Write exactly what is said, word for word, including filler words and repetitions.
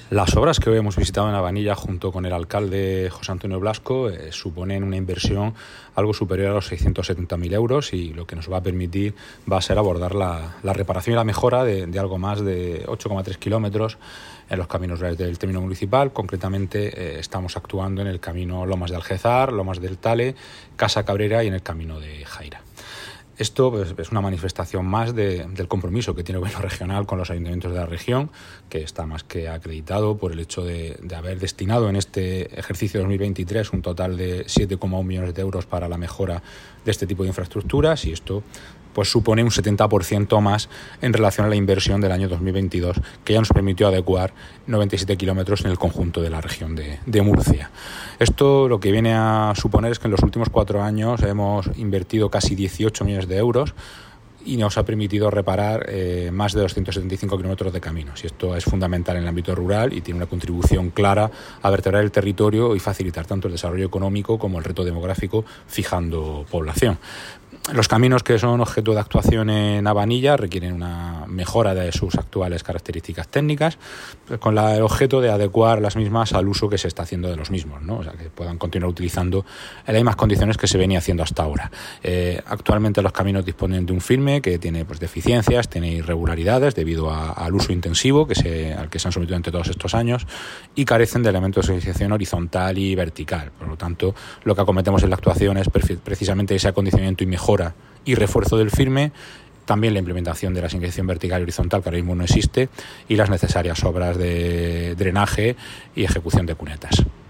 Las obras que hoy hemos visitado en Abanilla junto con el alcalde José Antonio Blasco eh, suponen una inversión algo superior a los seiscientos setenta mil euros y lo que nos va a permitir va a ser abordar la, la reparación y la mejora de, de algo más de ocho coma tres kilómetros en los caminos del término municipal. Concretamente eh, estamos actuando en el camino Lomas de Algezar, Lomas del Tale, Casa Cabrera y en el camino de Jaira. Esto pues, es una manifestación más de, del compromiso que tiene el gobierno regional con los ayuntamientos de la región, que está más que acreditado por el hecho de, de haber destinado en este ejercicio dos mil veintitrés un total de siete coma uno millones de euros para la mejora de este tipo de infraestructuras, y esto pues supone un setenta por ciento más en relación a la inversión del año dos mil veintidós, que ya nos permitió adecuar noventa y siete kilómetros en el conjunto de la región de, de Murcia. Esto lo que viene a suponer es que en los últimos cuatro años hemos invertido casi dieciocho millones de euros y nos ha permitido reparar eh, más de doscientos setenta y cinco kilómetros de caminos. Y esto es fundamental en el ámbito rural y tiene una contribución clara a vertebrar el territorio y facilitar tanto el desarrollo económico como el reto demográfico, fijando población. Los caminos que son objeto de actuación en Abanilla requieren una mejora de sus actuales características técnicas, con la, el objeto de adecuar las mismas al uso que se está haciendo de los mismos, ¿no? O sea, que puedan continuar utilizando en las mismas condiciones que se venía haciendo hasta ahora. Eh, actualmente los caminos disponen de un firme que tiene pues, deficiencias, tiene irregularidades debido a, al uso intensivo que se, al que se han sometido entre todos estos años, y carecen de elementos de señalización horizontal y vertical. Por lo tanto, lo que acometemos en la actuación es precisamente ese acondicionamiento y mejora y refuerzo del firme, también la implementación de la señalización vertical y horizontal, que ahora mismo no existe, y las necesarias obras de drenaje y ejecución de cunetas.